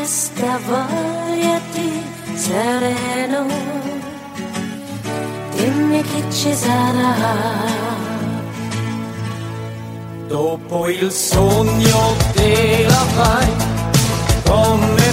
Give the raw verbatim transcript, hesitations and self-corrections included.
questa voglia di sereno, dimmi che ci sarà. Dopo il sogno te la fai come